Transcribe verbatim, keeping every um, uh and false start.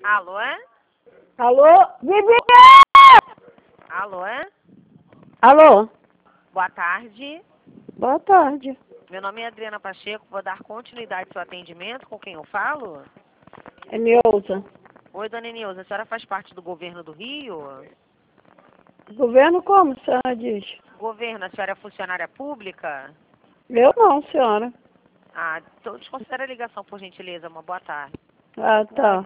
Alô, é? Alô? Bibi! Alô, é? Alô? Boa tarde. Boa tarde. Meu nome é Adriana Pacheco. Vou dar continuidade ao seu atendimento. Com quem eu falo? É Neuza. Oi, dona Nilza. A senhora faz parte do governo do Rio? Governo como, senhora diz? Governo, a senhora é funcionária pública? Eu não, senhora. Ah, então desconsidera a ligação, por gentileza. Uma boa tarde. Ah, tá.